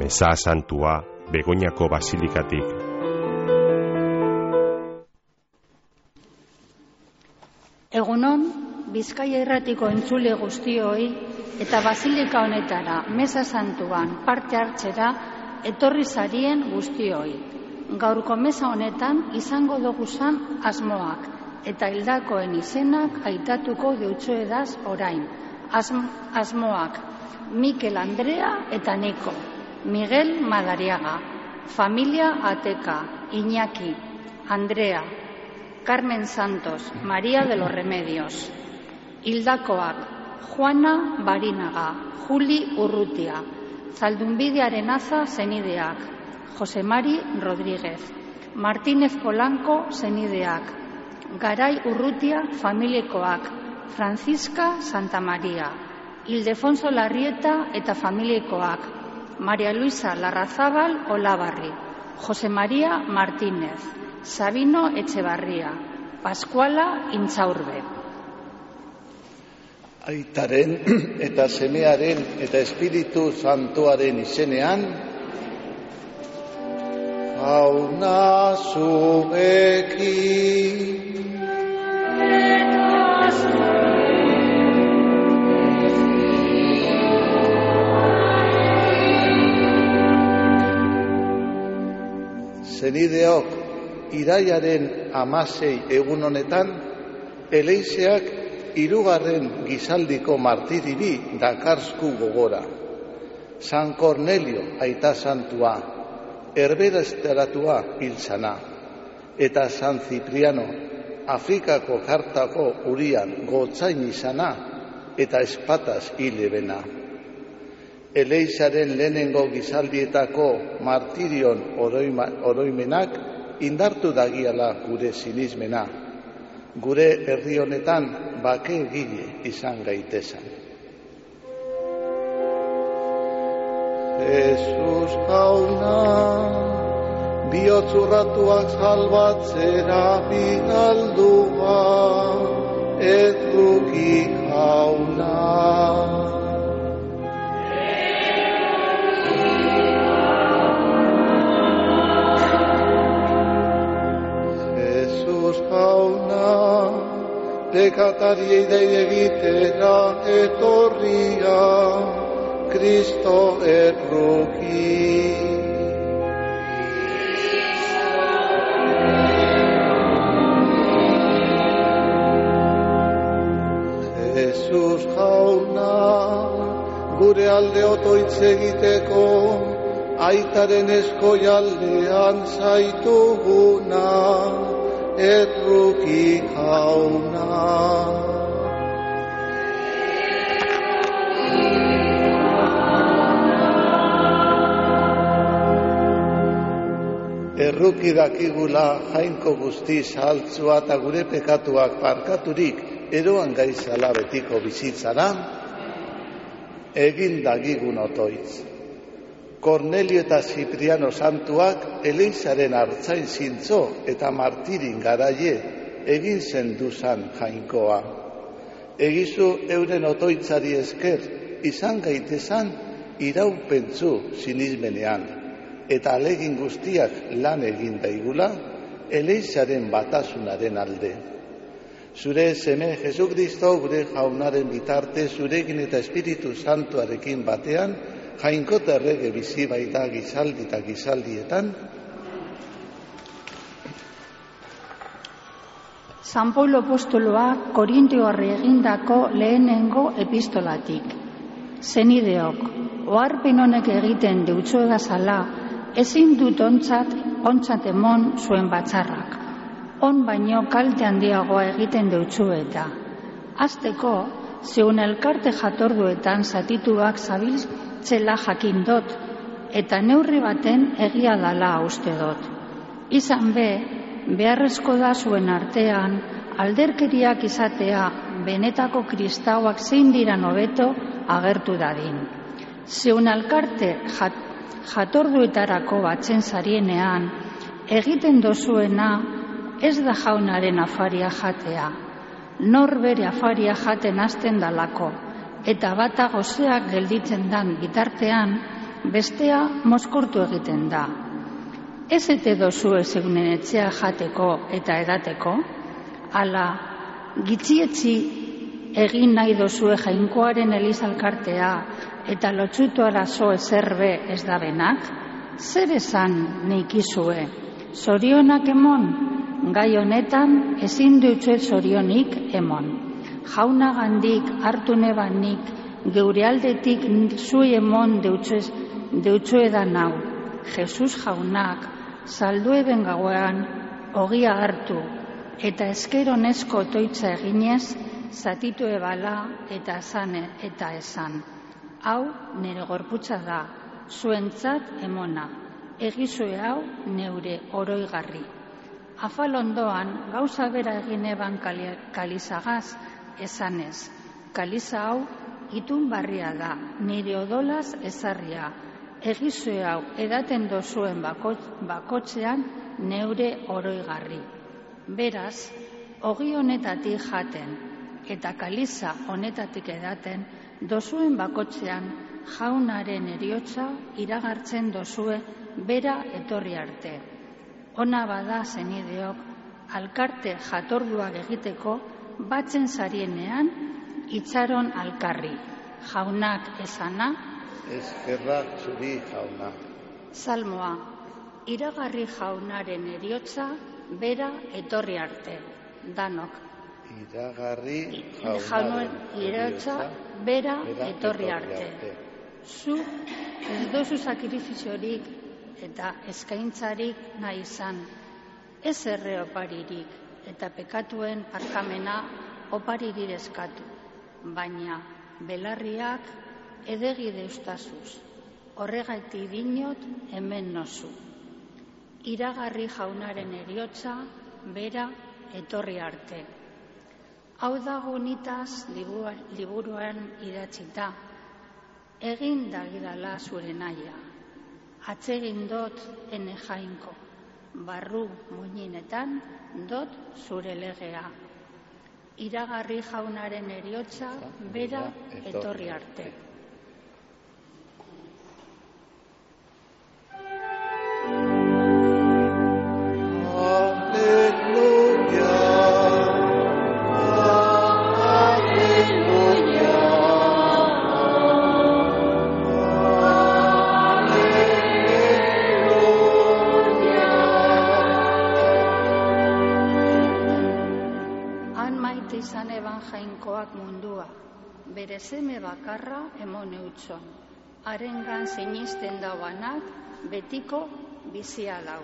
Meza Santua, Begoñako Basilikatik. Egunon, Bizkaia Irratiko entzule guztioi eta basilika honetara Meza Santuan parte hartzera etorri zarien guztioi. Gaurko meza honetan izango doguzan asmoak eta hildakoen izenak aitatuko deutsuedaz orain. Asmoak Mikel Andrea eta Niko, Miguel Madariaga, familia Ateka, Iñaki, Andrea, Carmen Santos, María de los Remedios. Hildakoak Juana Barinaga, Juli Urrutia, Zaldunbide Arenaza senideak, Jose Mari Rodríguez, Martínez Polanco senideak, Garai Urrutia familiekoak, Francisca Santa María, Ildefonso Larrieta eta familiekoak, María Luisa Larrazabal Olabarri, Jose María Martínez, Sabino Etxebarria, Pascuala Intzaurbe. Aitaren eta semearen eta Espiritu Santuaren izenean, jauna zuekin. Zenideok, iraiaren 16 egun honetan, Eleiseak 3. gizaldiko martiribi dakarzku gogora. San Cornelio aita santua, erberesteratua hilzana, eta San Cipriano, Afrikako kartako urian gotzain izana, eta espataz hilebena. Eleisaren lehenengo gizaldietako martirion oroimenak indartu dagiala gure sinismena. Gure herri honetan bake egile izan gaitezan. Jesus jauna, bihotzurratuak salbatzera bidaldua, etruki jauna. Pekatariei dei egitera etorria, Kristo erruki. Jesus jauna, gure alde otoitz egiteko, aitaren eskoialdean zaituguna, etruki jauna. Erruki dakigula jainko guzti zahaltzua eta gure pekatuak barkaturik eroan gaizala betiko bizitzara, egin dagigun otoitz. Cornelio eta Cipriano santuak Eleisaren hartzain zintzo eta martirin garaie egin zenduzan jainkoa. Egizu euren otoitzari esker izan gaitezan iraupentzu sinismenean eta alegin guztiak lan egin daigula Eleisaren batasunaren alde. Zure seme Jesukristo gure jaunaren bitarte zurekin eta Espiritu Santuarekin batean jainkota errege bizi baita gizaldi eta gizaldietan. San Paulo apostoloak Korintioarri egindako lehenengo epistolatik. Zenideok, oharpen honek egiten deutsuegazala, ezin dut ontzat emon zuen batzarrak. On baino kalte handiagoa egiten deutsueta. Hasteko, zeun elkarte jatorduetan zatituak zabiltzela jakin dot, eta neurri baten egia dala uste dot. Izan beharrezko da zuen artean, alderkeriak izatea benetako kristauak zein diran hobeto agertu dadin. Zeun elkarte jatorduetarako batzen zarienean, egiten dozuena ez da jaunaren afaria jatea. Nor bere afaria jaten hasten dalako, eta bata gozeak gelditzen dan bitartean, bestea mozkortu egiten da. Ez ete dozue zeunen etxea jateko eta edateko, ala gitzietzi egin nahi dozue jainkoaren elizalkartea eta lotxutu arazo ezerbe ez da benak, zer esan neikizue, zorionak emon, gai honetan ezin dutzuet zorionik emon. Jaunagandik hartu nebanik, geure aldetik zui emon deutzuedan hau. Jesus jaunak, saldueben gauean, ogia hartu, eta esker honezko toitza eginez, zatitu ebala eta esan. Hau nire gorputza da, zuentzat emona, egizue hau neure oroigarri. Afal ondoan, gauza bera egin eban kalizagaz esanez. Kaliza hau itun barria da, nire odolaz ezarria, egizue hau edaten dozuen bakotzean neure oroigarri. Beraz, ogi honetatik jaten eta kaliza honetatik edaten dozuen bakotzean jaunaren heriotza iragartzen dozue bera etorri arte. Ona bada zenideok, alkarte jatorduak egiteko batzen zarienean itxaron alkarri. Jaunak esana, eskerrak zuri jauna. Salmoa, iragarri jaunaren heriotza bera etorri arte. Danok. Iragarri jaunaren heriotza bera etorri arte. Zu ez dozu sakrifiziorik eta eskaintzarik nahi izan, ez erre oparirik eta pekatuen parkamena oparirik eskatu, baina belarriak edegi deustazuz, horregaitik dinot hemen nozu. Iragarri jaunaren heriotza bera etorri arte. Hau dago nitaz liburuan idatzita, egin dagidala zure naia, atsegin dot ene jainko, barru muininetan dot zure legea. Iragarri jaunaren heriotza bera etorri arte. Izan eban jainkoak mundua, bere seme bakarra emon eutxon, harengan sinisten dauanak betiko bizia dau.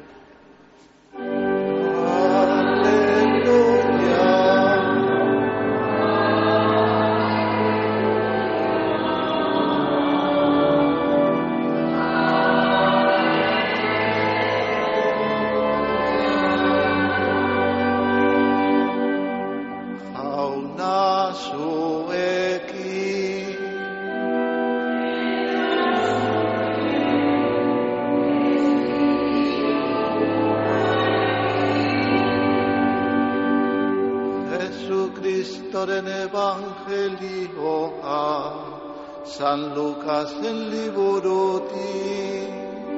Jesucristoren evangelioa, San Lukasen liburutik.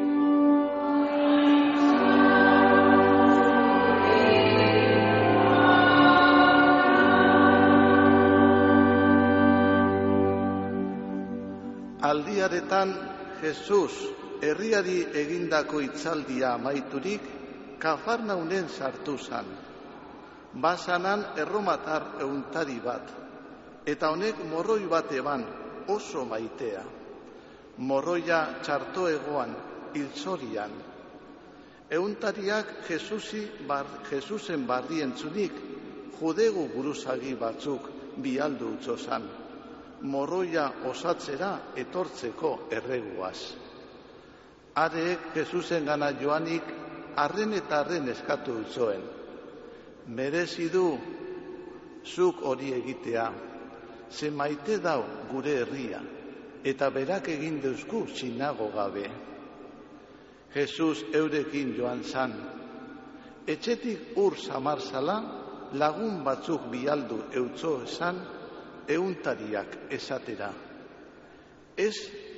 Aldiaretan, Jesus herriari egindako hitzaldia amaiturik, Kafarnaunen sartu zan. Basanan erromatar euntari bat, eta honek morroi bat eban oso maitea. Morroia txarto egoan, hilzorian. Euntariak Jesusen barri entzunik, judegu buruzagi batzuk bialdu utzozan. Morroia osatzera etortzeko erreguaz. Areek Jesusen gana joanik, arren eta arren eskatu utzoen. Merezi du zuk hori egitea, ze maite dau gure herria, eta berak egin deuzku sinago gabe. Jesus eurekin joan zan. Etxetik ur samarzala, lagun batzuk bialdu eutzo esan, euntariak esatera. Ez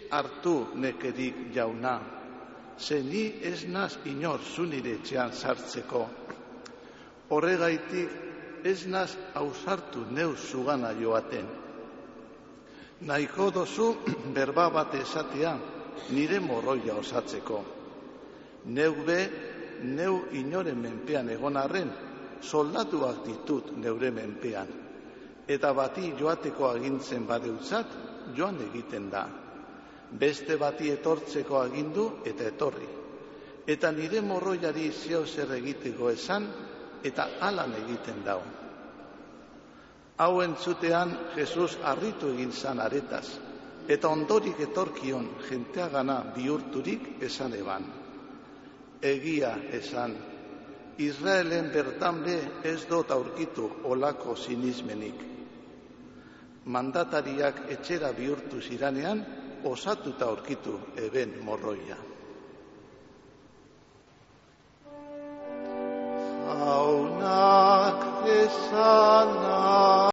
hartu nekerik jauna, ze ni ez naz inor zu nire etxean sartzeko. Horregaitik ez naz ausartu neu zugana joaten. Nahiko dozu berba bat esatea nire morroia osatzeko. Neu be, neu inoren menpean egon arren, soldatuak ditut neure menpean. Eta bati joateko agintzen badeutzat, joan egiten da. Beste bati etortzeko agindu eta etorri. Eta nire morroiari zeo zer egiteko esan, eta alan egiten dau. Hau entzutean, Jesus harritu egin zan aretaz, eta ondorik etorkion jenteagana bihurturik esan eban. Egia esan, Israelen bertan be ez dut aurkitu olako sinismenik. Mandatariak etxera bihurtu ziranean, osatuta aurkitu eben morroia. Jaunak esana.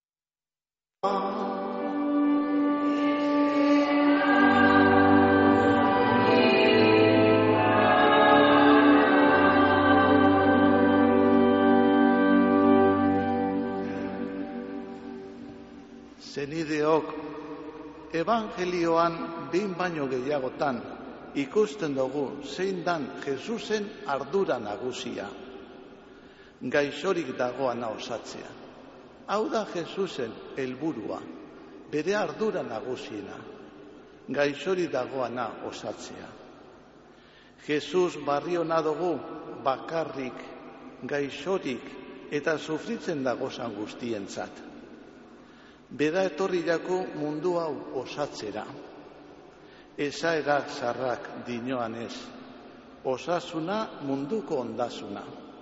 Zenideok, evangelioan behin baino gehiagotan ikusten dugu zein dan Jesusen ardura nagusia. Gaixorik dagoana osatzea. Hau da Jesusen helburua, bere ardura nagusiena. Gaixorik dagoana osatzea. Jesus barriona dugu bakarrik, gaixorik eta sufritzen dagozan guztientzat. Bera etorri jako mundu hau osatzera. Esaerak zarrak dinoan ez, osasuna munduko ondasuna.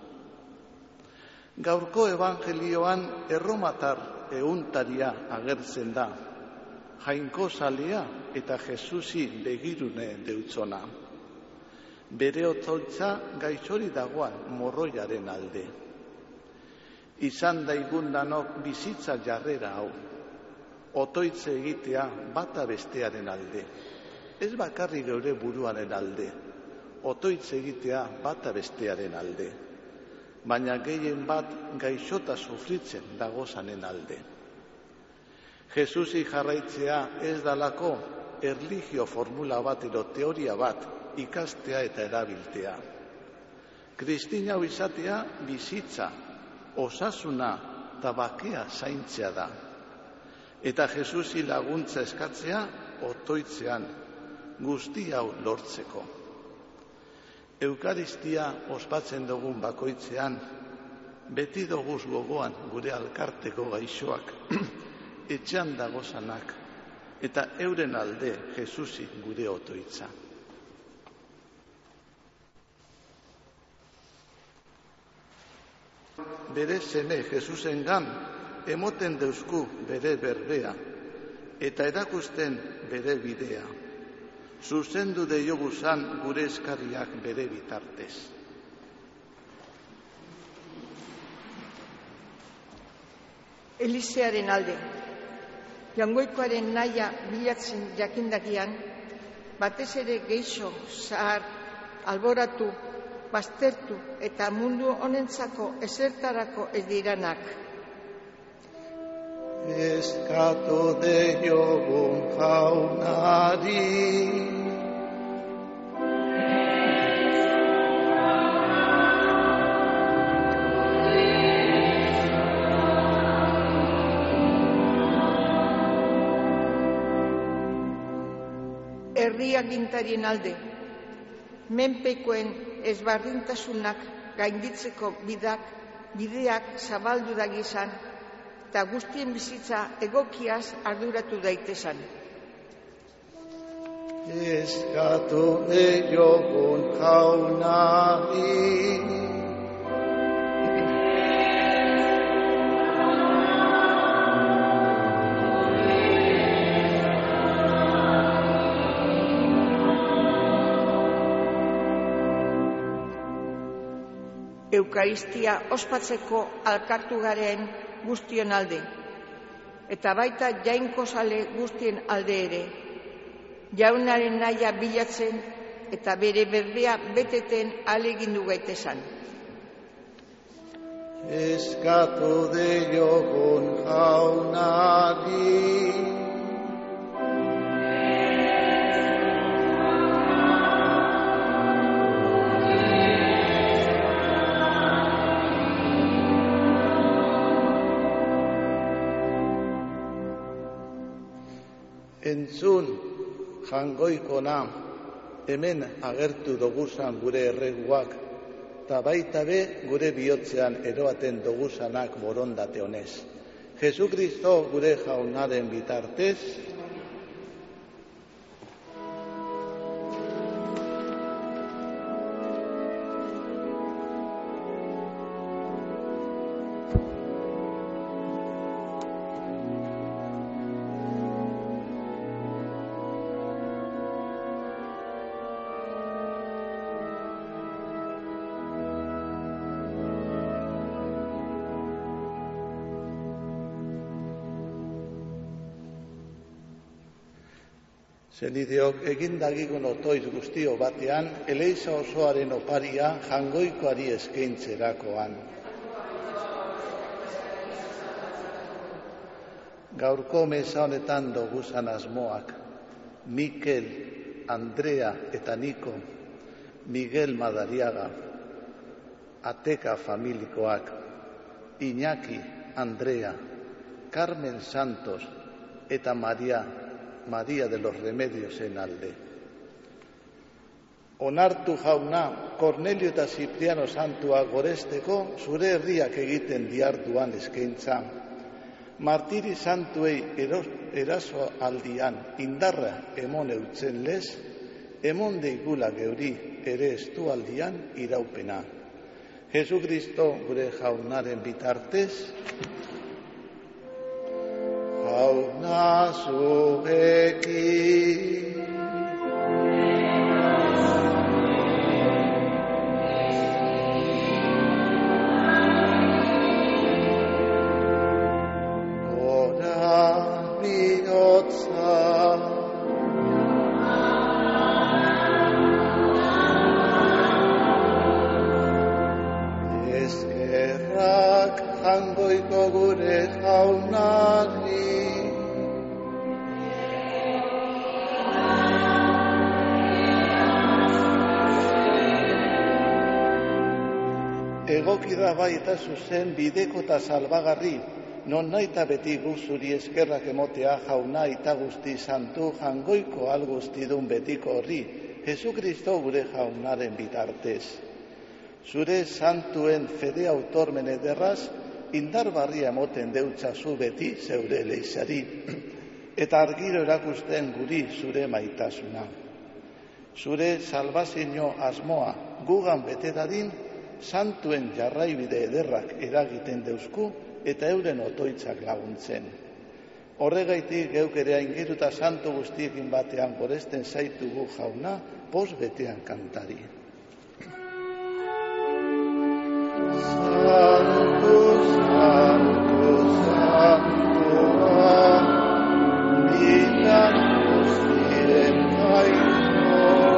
Gaurko evangelioan erromatar euntaria agertzen da, jainkozalea eta Jesusi begirune deutzona. Bere otoltza gaixori dagoan morroiaren alde. Izan daigundanok bizitza jarrera hau. Otoitze egitea bata bestearen alde. Ez bakarrik geure buruaren alde. Otoitze egitea bata bestearen alde. Baina gehien bat gaixota sufritzen dagozanen alde. Jesusi jarraitzea ez dalako erlijio formula bat edo teoria bat ikastea eta erabiltea. Kristina hau izatea bizitza, osasuna eta bakea zaintzea da. Eta Jesusi laguntza eskatzea otoitzean, guzti hau lortzeko. Eukaristia ospatzen dugun bakoitzean, beti doguz gogoan gure alkarteko gaixoak, etxean dagozanak, eta euren alde Jesusi gure otoitza. Bere seme Jesusengan emoten deusku bere berbea, eta erakusten bere bidea. Zuzendu deioguzan gure eskarriak bere bitartez. Elizearen alde, Jaungoikoaren naia bilatzen jakindakian, batez ere geixo, zahar, alboratu, baztertu eta mundu honentzako ezertarako ez diranak. Eskatu deiogun jaunari. Herriagintarien alde, menpekoen ezberdintasunak gainditzeko bideak zabaldu dagizan, eta guztien bizitza egokiaz arduratu daitezan. Eskatu diogun jaunari. Eukaristia ospatzeko alkartu garen guztion alde, eta baita jainkozale guztien alde ere. jaunaren naia bilatzen eta bere berbea beteten ahalegindu gaitesan. Eskatu diogun jaunari, entzun jangoikona, hemen agertu doguzan gure erreguak, eta baita be gure bihotzean eroaten doguzanak borondate honez. Jesukristo gure jaunaren bitartez, zenideok egindagigun otoiz guztio batean, eleiza osoaren oparia jangoikoari eskaintzerakoan. Gaurko meza honetan doguzan asmoak, Mikel, Andrea eta Niko, Miguel Madariaga, Ateka familikoak, Iñaki, Andrea, Carmen Santos eta María de los Remediosen alde. Onartu jauna, Kornelio eta Zipriano santua goresteko zure herriak egiten diarduan eskaintza. Martiri santuei eraso aldian indarra emon eutzen lez, emon deigula geuri ere estu aldian iraupena. Jesukristo gure jaunaren bitartez, jauna zuekin. Gora bihotza, eskerrak jangoiko gure jaunari. Egoki da bai eta zuzen bideko eta salbagarri, non nahi eta beti guzuri eskerrak emotea jauna eta guzti santu jangoiko alguztidun betiko horri, Jesukristo gure jaunaren bitartez. Zure santuen fede autormen ederraz, indar barria emoten deutzazu beti zeure leizari, eta argiro erakusten guri zure maitasuna. Zure salbazio asmoa gugan bete dadin, santuen jarraibide ederrak eragiten deuzku eta euren otoitzak laguntzen. Horregaitik geuk ere aingeruta santu guztiekin batean goresten zaitugu jauna, poz betean kantari. Santu, santu, santua, bidan guztien gaino,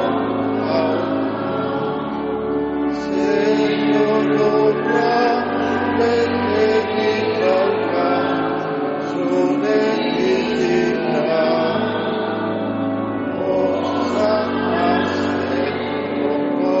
Señorora, benedit dauka, zure bizitza, osana zenoko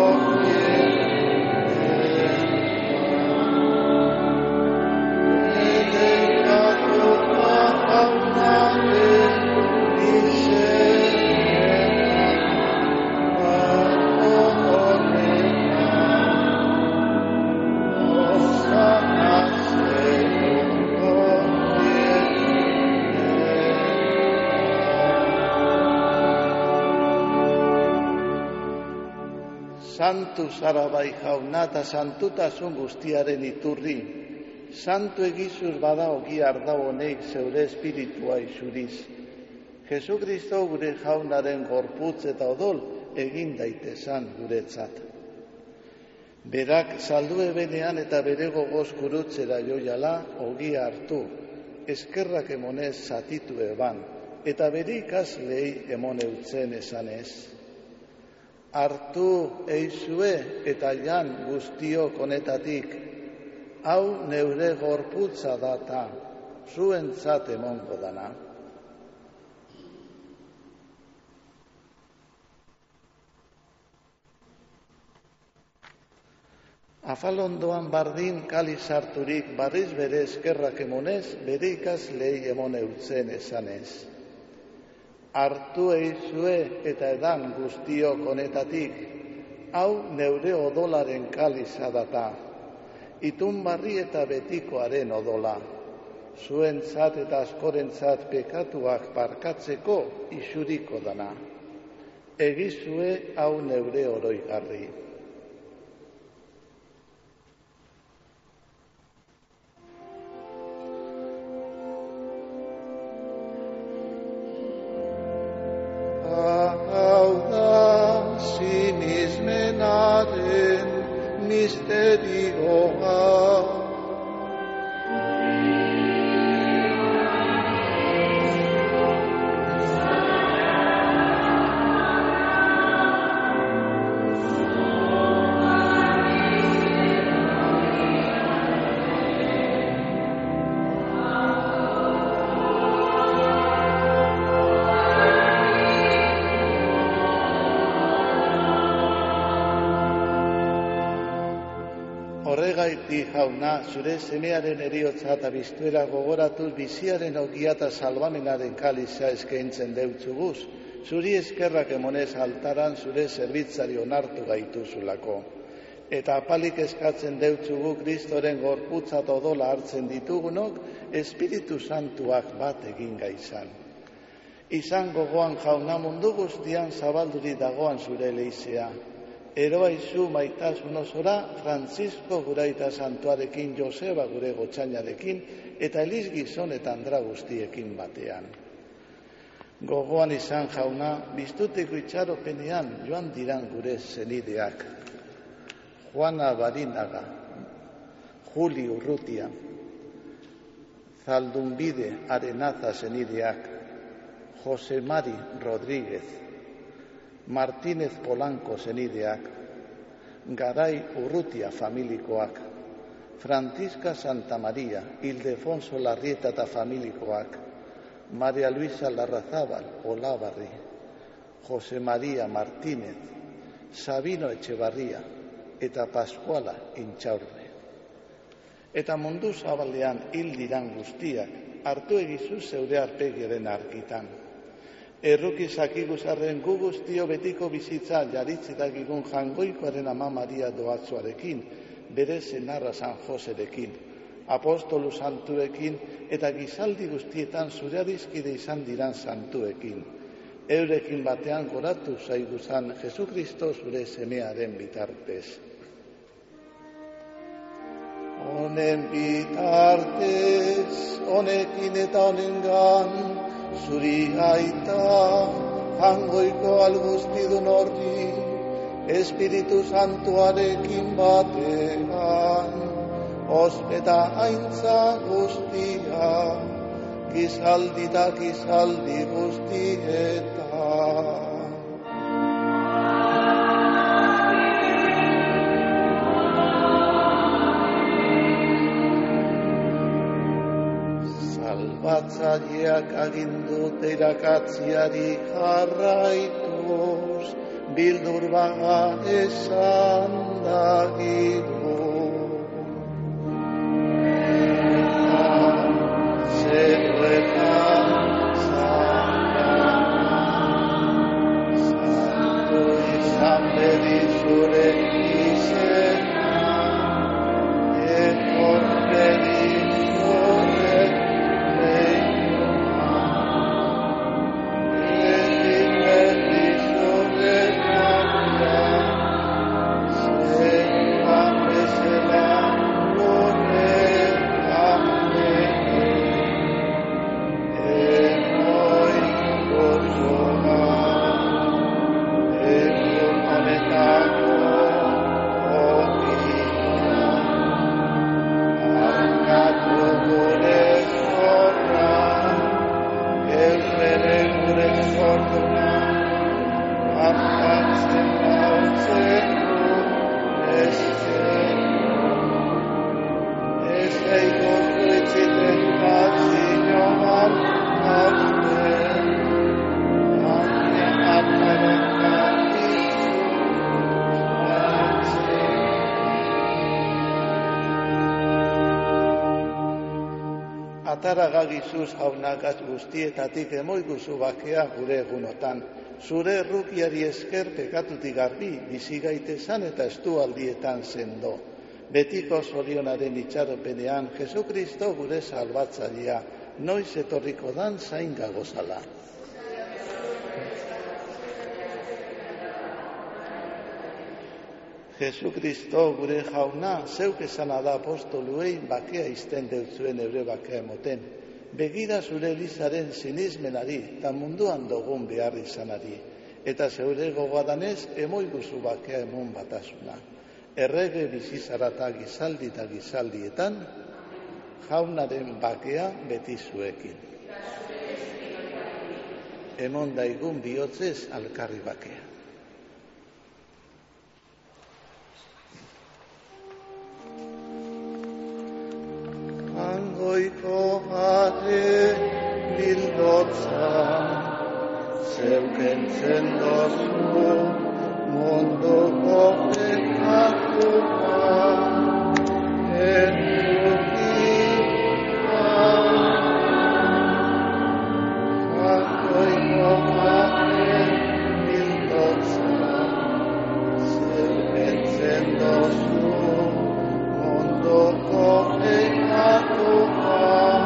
Santu zara bai jauna eta santutasun guztiaren iturri. Santu egizuz bada ogi arda honek zeure espiritua izuriz. Jesukristo gure jaunaren gorputz eta odol egin daitezan guretzat. Berak saldu ebenean eta bere gogoz kurutzera joiala ogia hartu, eskerrak emonez zatitu eban, eta bere ikaslei emon eutzen esanez. Hartu eizue eta jan guztiok honetatik, hau neure gorputza data, zuentzat emongo dana. Afalondoan bardin kali sarturik barriz bere eskerrak emonez, bere ikaslei emon eutzen esanez. Hartu eizue eta edan guztiok honetatik, hau neure odolaren kaliza data, itun barri eta betikoaren odola, zuentzat eta askorentzat pekatuak barkatzeko isuriko dana. Egizue hau neure oroigarri. Horregaitik, jauna, zure semearen eriotza eta biztuera gogoratuz biziaren ogia eta salvamenaren kaliza eskaintzen deutzuguz, zuri eskerrak emonez altaran zure zerbitzari onartu gaituzulako. Eta apalik eskatzen deutzugu Kristoren gorputza eta odola hartzen ditugunok, Espiritu Santuak bat egin gaizan. Izan gogoan, jauna, mundu guztian zabalduri dagoan zure leizea. Eroaizu maitasun osora Francisco Guraita Santuarekin, Joseba gure gotxainarekin eta Eliz Gizon eta Andra guztiekin batean. Gogoan izan, jauna, biztuteko itxaropenean joan diran gure zenideak. Juana Barinaga, Juli Urrutia, Zaldunbide Arenaza zenideak, Jose Mari Rodríguez, Martínez Polanco zenideak, Garai Urrutia familikoak, Francisca Santa Maria, Ildefonso Larrieta eta familikoak, Maria Luisa Larrazabal Olabarri, Jose Maria Martínez, Sabino Etxebarria eta Pascuala Intxaurre. Eta mundu zabalean hil diran guztiak, hartu egizu zeure arpegiaren argitan. Erruki zakiguzarren gu guztio betiko bizitza jaritzetak jangoikoaren ama Maria doatzuarekin, bere senarra San Joserekin, apostolu santuekin eta gizaldi guztietan zure adizkide izan diran santuekin. Eurekin batean goratu zaiguzan Jesukristo zure semearen bitartez. Honen bitartez, honekin eta honengan, zuri aita, jangoiko alguztidun horri, Espiritu Santuarekin batean, ospeta aintza guztia, gizaldi eta gizaldi guztietan. Salbatzaileak agindute irakatziari jarraituz, bildur baga esan dagigu. Zeruetan santu izan bedi zure izena, etor bedi zure reina, bedi zure gloria, zeruan Atara gagizuz jaunagaz guztietatik emoiguzu bakea gure egunotan. Zure errukiari esker pekatutik garbi, bizi gaitezan eta estualdietan sendo. Betiko zorionaren itxaropenean, Jesukristo gure salbatzailea, noiz etorriko dan zain gagozala. Jesukristo gure jauna, zeuk esana da apostoluei bakea izten deutzuen eure bakea emoten. Begira zure Elizaren sinismenari eta munduan dugun behar izanari. Eta zeure gogoadanez emoiguzu bakea emon batasuna. Errege bizizarata gizaldi eta gizaldietan, jaunaren bakea beti zuekin. Emon daigun bihotzez alkarri bakea. Hangoiko ate bildotza, zeukentzen dozu, munduko pekatuta, entzukita. Hangoiko ate bildotza, zeukentzen dozu, munduko pekatuta,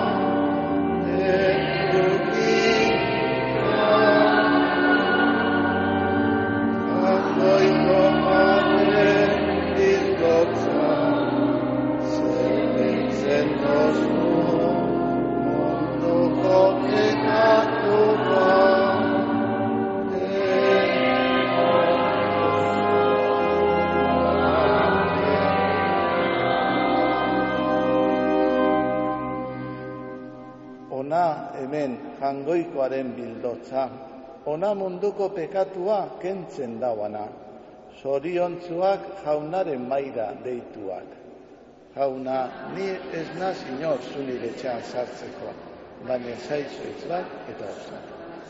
Ona hemen jangoikoaren bildotza, ona munduko pekatua kentzen dauana, zoriontzuak jaunaren maira deituak. Jauna, ni ez naz inor zunire txan sartzeko, baina zaizu izlak eta osak.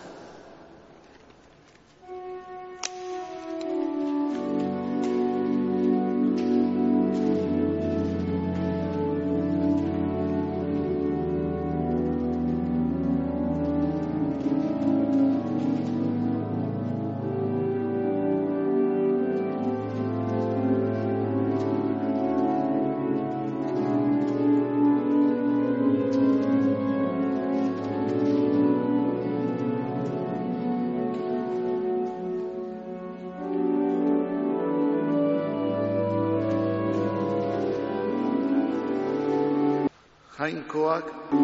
Jainkoak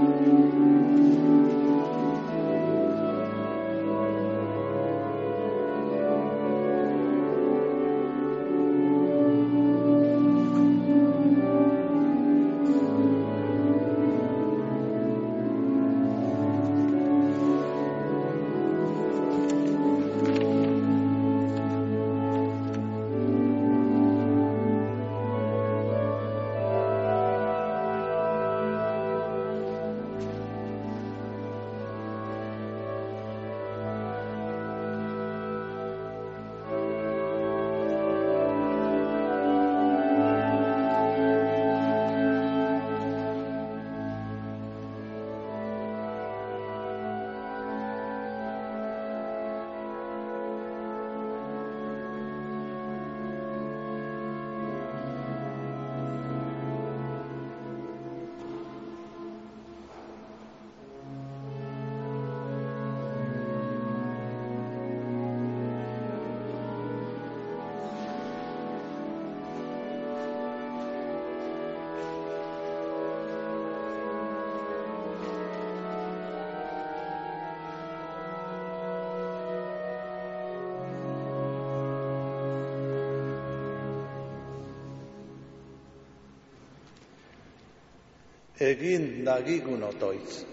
egin dagigun otoitz.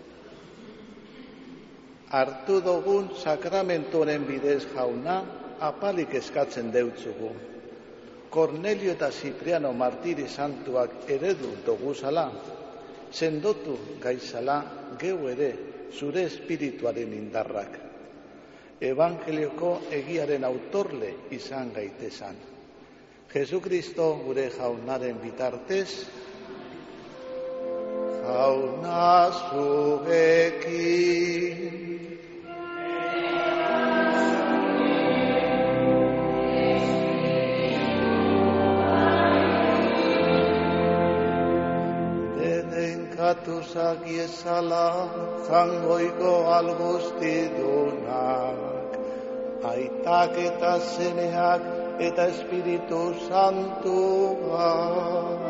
Hartu dugun sakramentoren bidez jauna apalik eskatzen deutzugu. Kornelio eta Zipriano martiri santuak eredu doguzala, sendotu gaizala geu ere zure espirituaren indarrak. Evangelioko egiaren autorle izan gaitezan. Jesukristo gure jaunaren bitartez, jauna zuekin. Denenkatu zagiezala jangoiko alguztidunak, aitak eta zeneak eta Espiritu Santuak.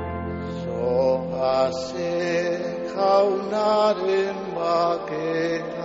Zoazen jaunaren bakera.